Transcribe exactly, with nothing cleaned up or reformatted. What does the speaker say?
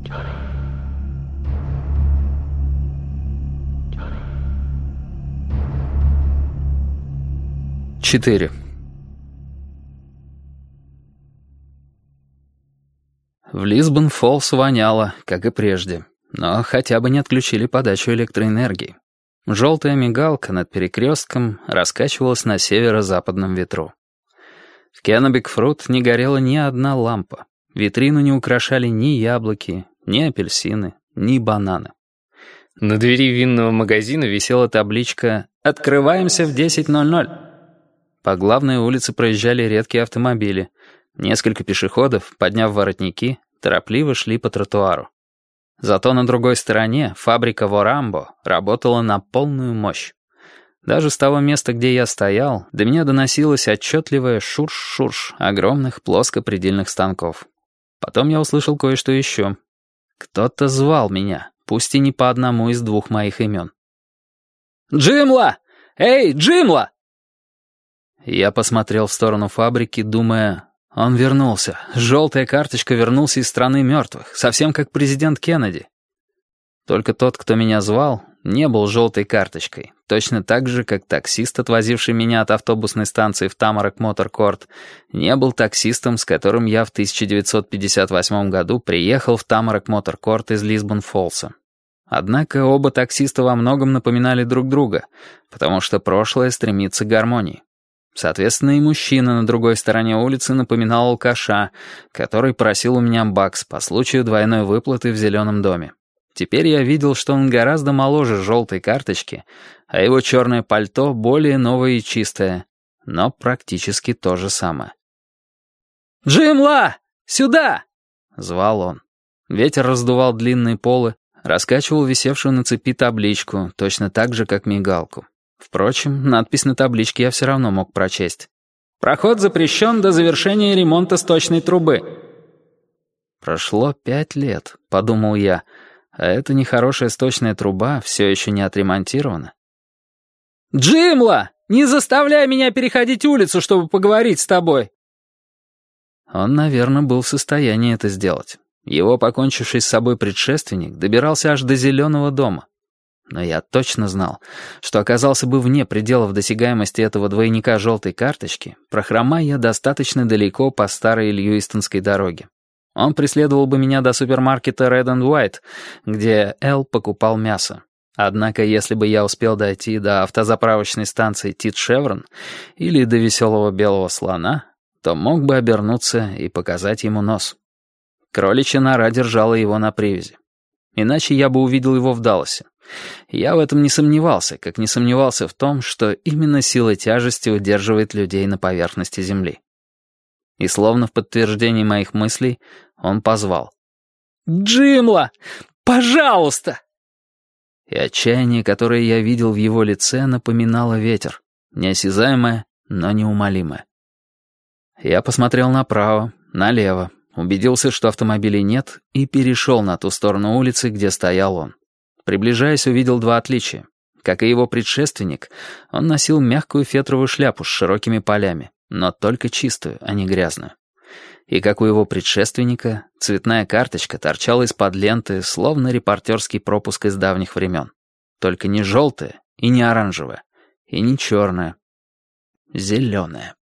четыре. В Лисбон-Фоллс воняло, как и прежде, но хотя бы не отключили подачу электроэнергии. Желтая мигалка над перекрестком раскачивалась на северо-западном ветру. В Кеннебек-Фрут не горела ни одна лампа. Витрину не украшали ни яблоки, ни апельсины, ни бананы. На двери винного магазина висела табличка «Открываемся в десять ноль ноль». По главной улице проезжали редкие автомобили. Несколько пешеходов, подняв воротники, торопливо шли по тротуару. Зато на другой стороне фабрика Ворамбо работала на полную мощь. Даже с того места, где я стоял, до меня доносилось отчетливое шурш-шурш огромных плоскопредельных станков. Потом я услышал кое-что еще. Кто-то звал меня, пусть и не по одному из двух моих имен. «Джимла! Эй, Джимла!» Я посмотрел в сторону фабрики, думая, он вернулся. Желтая карточка вернулся из страны мертвых, совсем как президент Кеннеди. Только тот, кто меня звал, не был желтой карточкой, точно так же, как таксист, отвозивший меня от автобусной станции в Тамарок Моторкорт, не был таксистом, с которым я в тысяча девятьсот пятьдесят восьмом году приехал в Тамарок Моторкорт из Лисбон-Фоллса. Однако оба таксиста во многом напоминали друг друга, потому что прошлое стремится к гармонии. Соответственно, и мужчина на другой стороне улицы напоминал алкаша, который просил у меня бакс по случаю двойной выплаты в зеленом доме. Теперь я видел, что он гораздо моложе желтой карточки, а его черное пальто более новое и чистое, но практически то же самое. «Джимла! Сюда!» — звал он. Ветер раздувал длинные полы, раскачивал висевшую на цепи табличку, точно так же, как мигалку. Впрочем, надпись на табличке я все равно мог прочесть. «Проход запрещен до завершения ремонта сточной трубы». «Прошло пять лет», — подумал я, а эта нехорошая сточная труба все еще не отремонтирована. «Джимла, не заставляй меня переходить улицу, чтобы поговорить с тобой!» Он, наверное, был в состоянии это сделать. Его покончивший с собой предшественник добирался аж до зеленого дома. Но я точно знал, что оказался бы вне пределов досягаемости этого двойника желтой карточки, прохромая я достаточно далеко по старой Льюистонской дороге. Он преследовал бы меня до супермаркета Red and White, где Эл покупал мясо. Однако, если бы я успел дойти до автозаправочной станции Тит Шеврон или до веселого белого слона, то мог бы обернуться и показать ему нос. Кроличья нора держала его на привязи. Иначе я бы увидел его в Далласе. Я в этом не сомневался, как не сомневался в том, что именно сила тяжести удерживает людей на поверхности земли. И словно в подтверждении моих мыслей он позвал. «Джимла! Пожалуйста!» И отчаяние, которое я видел в его лице, напоминало ветер. Неосязаемое, но неумолимое. Я посмотрел направо, налево, убедился, что автомобилей нет, и перешел на ту сторону улицы, где стоял он. Приближаясь, увидел два отличия. Как и его предшественник, он носил мягкую фетровую шляпу с широкими полями, но только чистую, а не грязную. И как у его предшественника, цветная карточка торчала из-под ленты, словно репортерский пропуск из давних времен. Только не желтая и не оранжевая, и не черная, зеленая.